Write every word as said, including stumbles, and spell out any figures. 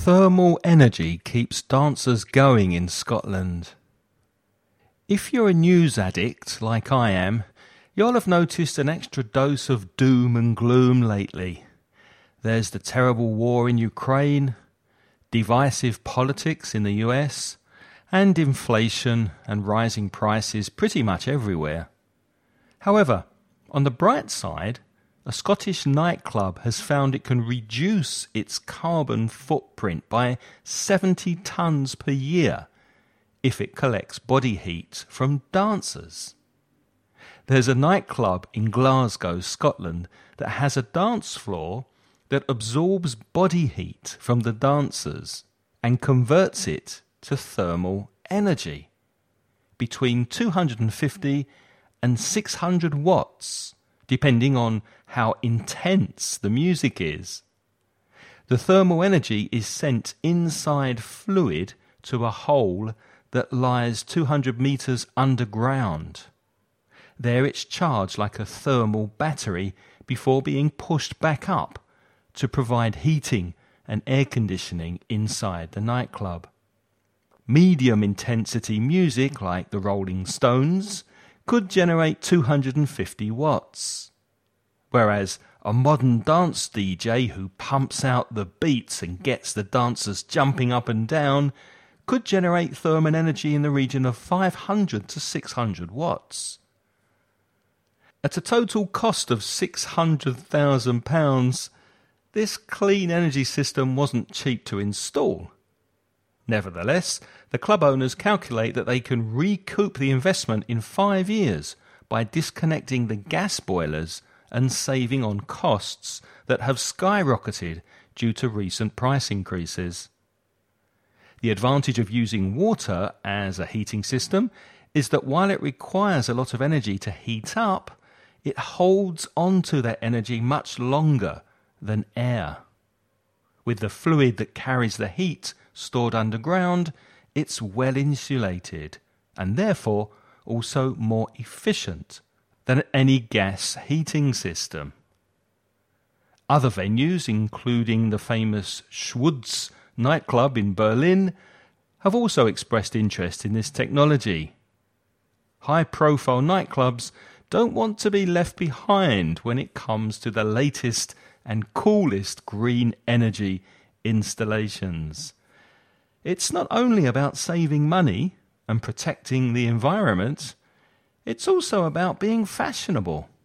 Thermal energy keeps dancers going in Scotland. If you're a news addict like I am, you'll have noticed an extra dose of doom and gloom lately. There's the terrible war in Ukraine, divisive politics in the U S, and inflation and rising prices pretty much everywhere. However, on the bright side, a Scottish nightclub has found it can reduce its carbon footprint by seventy tonnes per year if it collects body heat from dancers. There's a nightclub in Glasgow, Scotland, that has a dance floor that absorbs body heat from the dancers and converts it to thermal energy, between two hundred fifty and six hundred watts, depending on how intense the music is. The thermal energy is sent inside fluid to a hole that lies two hundred metres underground. There it's charged like a thermal battery before being pushed back up to provide heating and air conditioning inside the nightclub. Medium intensity music like the Rolling Stones could generate two hundred fifty watts, whereas a modern dance D J who pumps out the beats and gets the dancers jumping up and down could generate thermal energy in the region of five hundred to six hundred watts. At a total cost of six hundred thousand pounds, this clean energy system wasn't cheap to install. Nevertheless, the club owners calculate that they can recoup the investment in five years by disconnecting the gas boilers and saving on costs that have skyrocketed due to recent price increases. The advantage of using water as a heating system is that while it requires a lot of energy to heat up, it holds onto that energy much longer than air. With the fluid that carries the heat stored underground, it's well insulated and therefore also more efficient than any gas heating system. Other venues, including the famous Schwutz nightclub in Berlin, have also expressed interest in this technology. High-profile nightclubs don't want to be left behind when it comes to the latest and coolest green energy installations. It's not only about saving money and protecting the environment, it's also about being fashionable.